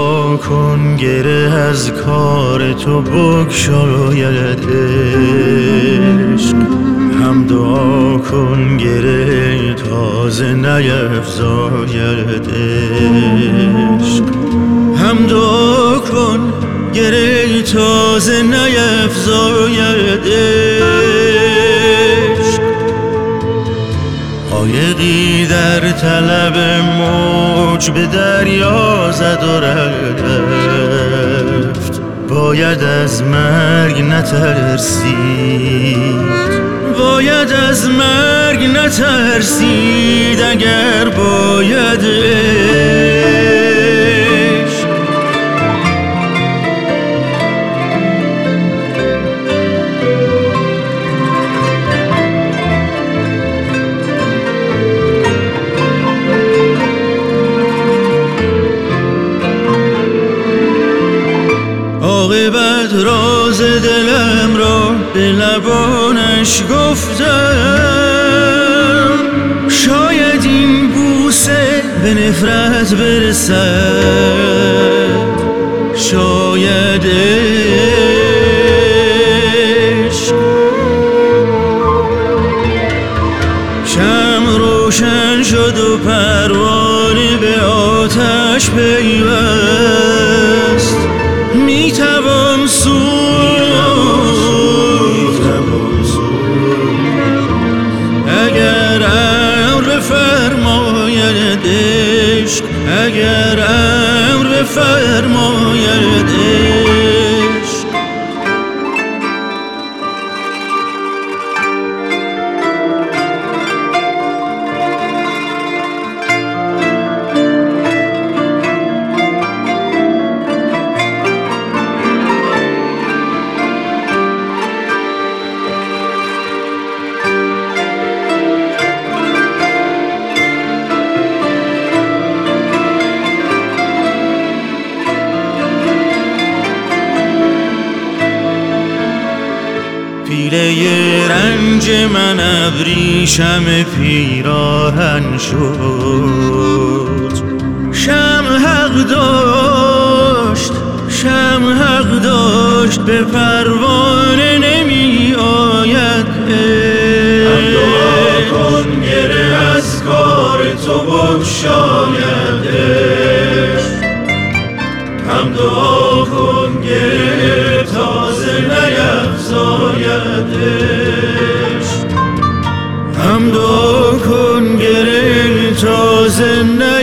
دعا کن گره از کار تو بگشاید عشق. هم دعا کن گره تازه نیفزاید عشق. هم دعا کن گره تازه نیفزاید عشق. عایقی در طلب موج به دریا زد و رفت، باید از مرگ نترسید، باید از مرگ نترسید اگر باید عشق. عاقبت راز دلم را به لبانش گفتم، شاید این بوسه به نفرت برسد، شاید عشق. شمع روشن شد و پروانه به آتش پیوست، میتوان اگر امر فرماید عشق، اگر امر فرماید عشق. پیله رنج من ابریشم پیراهن شد، شمع حق داشت، شمع حق داشت، به پروانه نمی آید عشق. دعا کن گره از کار تو بگشاید عشق. هم دعا کن گره تازه نیفزاید عشق. هم دعا کن گره تازه